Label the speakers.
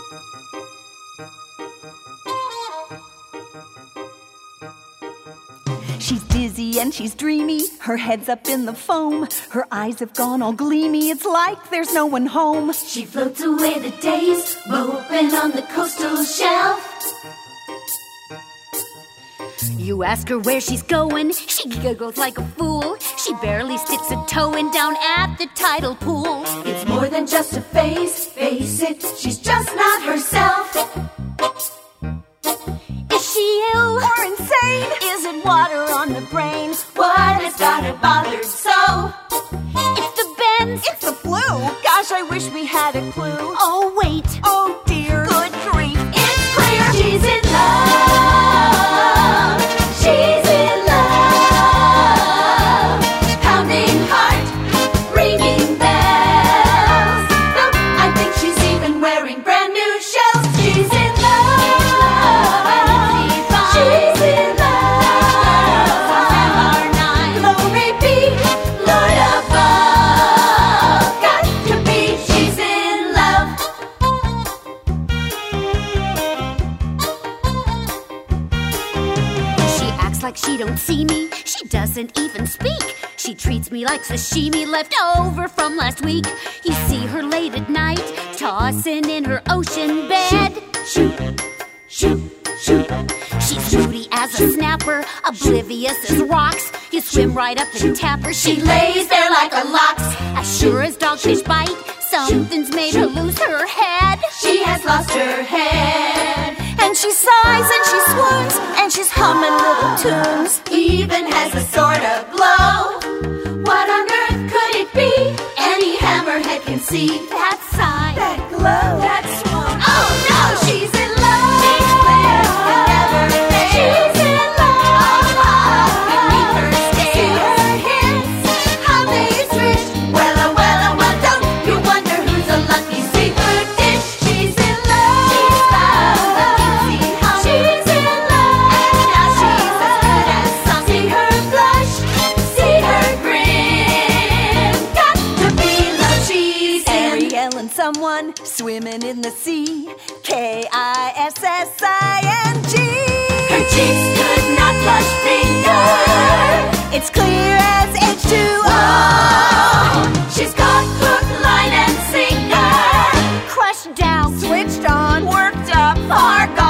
Speaker 1: She's dizzy and she's dreamy, her head's up in the foam, her eyes have gone all gleamy, it's like there's no one home.
Speaker 2: She floats away the days, moping on the coastal shelf. You ask her where she's going, she giggles like a fool. She barely sticks a toe in down at the tidal pool. It's more than just a phase, face it, she's just not herself. Is she ill
Speaker 1: Or insane?
Speaker 2: Is it water on the brain? What has got her bothered so? It's the bends.
Speaker 1: It's the flu. Gosh, I wish we had a clue.
Speaker 2: Oh, wait.
Speaker 1: Oh dear.
Speaker 2: Good grief. It's clear she's in love. She's in love. Pounding heart, ringing bells. Nope, I think she's even wearing brand new shells. She's in love. She's in love. Glory be, Lord above. Got to be, she's in love. She acts like she don't see me. She doesn't even speak. She treats me like sashimi left over from last week. You see her late at night, tossing in her ocean bed. Shoot, shoot, shoot, shoot. She's moody as a snapper, oblivious as rocks. You swim right up and tap her. She lays there like a lox. As sure as dogfish bite, something's made her lose her head. She has lost her head.
Speaker 1: And she sighs and she swoons and she's humming little tunes.
Speaker 2: Even has a sort of glow. What on earth could it be? Any hammerhead can see that sign,
Speaker 1: That glow.
Speaker 2: that swoon. Oh no, she's in love. She's clear, can never fail. She's in love. Beneath her stare, see her hints, how they swish. Well, don't you wonder who's a lucky seafood dish? She's in love. She's found. She's in love. And now she's as good as some. See her blush, see her grin. Got to be love. She's in.
Speaker 1: Ariel and someone swimming in the sea. Kissing.
Speaker 2: Her cheeks could not blush bigger.
Speaker 1: It's clear as H2O.
Speaker 2: She's caught hook, line, and sinker.
Speaker 1: Crushed down, switched on,
Speaker 2: Worked up, far gone.